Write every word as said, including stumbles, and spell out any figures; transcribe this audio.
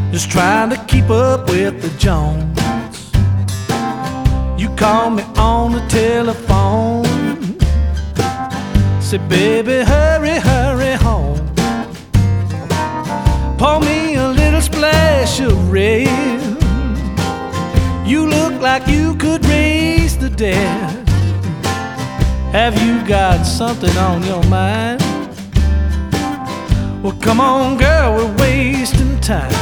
just trying to keep up with the Jones. You call me on the telephone, say, baby, hurry, hurry home. Pour me a little splash of red. You look like you could raise the dead. Have you got something on your mind? Well, come on, girl, we're wasting time.